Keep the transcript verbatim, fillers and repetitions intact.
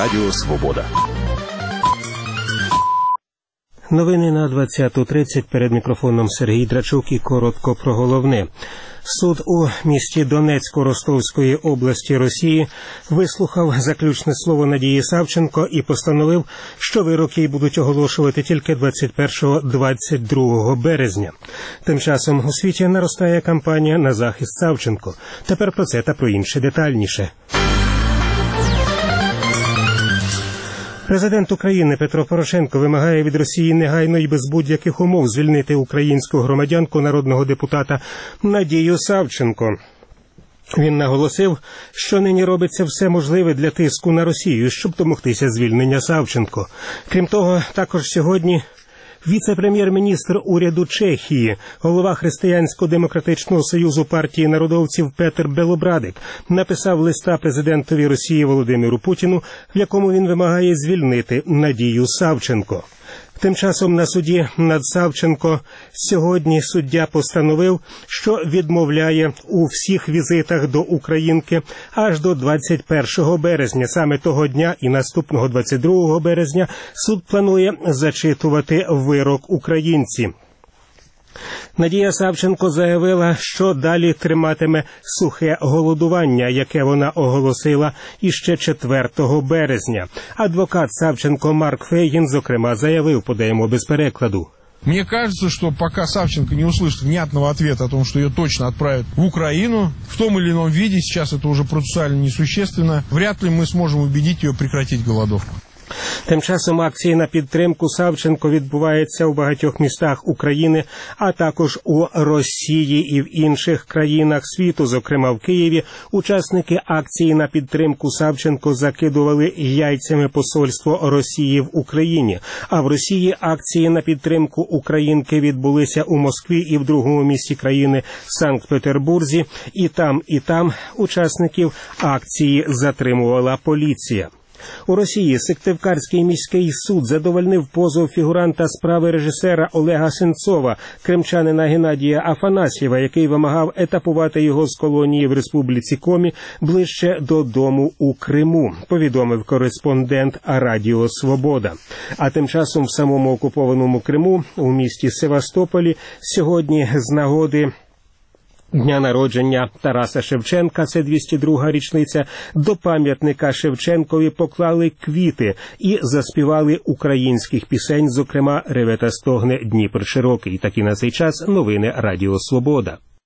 Радіо Свобода. Новини на двадцяту тридцять. Перед мікрофоном Сергій Драчук і коротко про головне. Суд у місті Донецьку Ростовської області Росії вислухав заключне слово Надії Савченко і постановив, що вирок їй будуть оголошувати тільки двадцять першого - двадцять другого березня. Тим часом у світі наростає кампанія на захист Савченко. Тепер про це та про інше детальніше. Президент України Петро Порошенко вимагає від Росії негайно і без будь-яких умов звільнити українську громадянку, народного депутата Надію Савченко. Він наголосив, що нині робиться все можливе для тиску на Росію, щоб домогтися звільнення Савченко. Крім того, також сьогодні віце-прем'єр-міністр уряду Чехії, голова Християнсько-демократичного союзу партії народовців Петр Белобрадик написав листа президентові Росії Володимиру Путіну, в якому він вимагає звільнити Надію Савченко. Тим часом на суді над Савченко сьогодні суддя постановив, що відмовляє у всіх візитах до українки аж до двадцять першого березня. Саме того дня і наступного двадцять другого березня суд планує зачитувати вирок українці. Надія Савченко заявила, що далі триматиме сухе голодування, яке вона оголосила іще четвертого березня. Адвокат Савченко Марк Фейгін, зокрема, заявив, подаємо без перекладу. Мне кажется, что пока Савченко не услышит внятного ответа о том, что ее точно отправят в Украину, в том или ином виде, сейчас это уже процессуально несущественно, вряд ли мы сможем убедить ее прекратить голодовку. Тим часом акції на підтримку Савченко відбуваються у багатьох містах України, а також у Росії і в інших країнах світу, зокрема в Києві. Учасники акції на підтримку Савченко закидували яйцями посольство Росії в Україні. А в Росії акції на підтримку українки відбулися у Москві і в другому місті країни Санкт-Петербурзі. І там, і там учасників акції затримувала поліція. У Росії Сыктывкарський міський суд задовольнив позов фігуранта справи режисера Олега Сенцова, кримчанина Геннадія Афанасьєва, який вимагав етапувати його з колонії в Республіці Комі ближче додому у Криму, повідомив кореспондент Радіо Свобода. А тим часом в самому окупованому Криму, у місті Севастополі, сьогодні з нагоди дня народження Тараса Шевченка, це двісті друга річниця, до пам'ятника Шевченкові поклали квіти і заспівали українських пісень, зокрема «Реве та стогне Дніпр широкий». Такі на цей час новини Радіо Свобода.